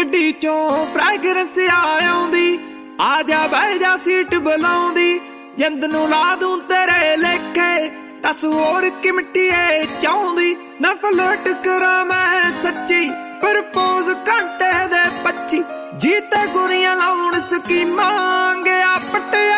ਗੱਡੀ ਚੋਂ ਫ੍ਰੈਗਰੈਂਸ ਆਉਂਦੀ, ਆ ਜਾ ਬਹਿ ਜਾ ਸੀਟ ਬੁਲਾਉਂਦੀ, ਜਿੰਦ ਨੂੰ ਲਾ ਦੂੰ ਤੇਰੇ ਲੇਖੇ, ਦੱਸ ਹੋਰ ਕਿ ਮਿੱਟੀਏ ਚਾਹੁੰਦੀ। ਨਾ ਫਲੋਟ ਕਰਾਂ ਮੈਂ ਸੱਚੀ, ਪ੍ਰਪੋਜ਼ ਘੰਟੇ ਦੇ 25 ਜੀ ਤੇ ਗੁਰੀਆਂ ਲਾਉਣ ਸਕੀਮਾਂ, ਗਿਆ ਪੱਟਿਆ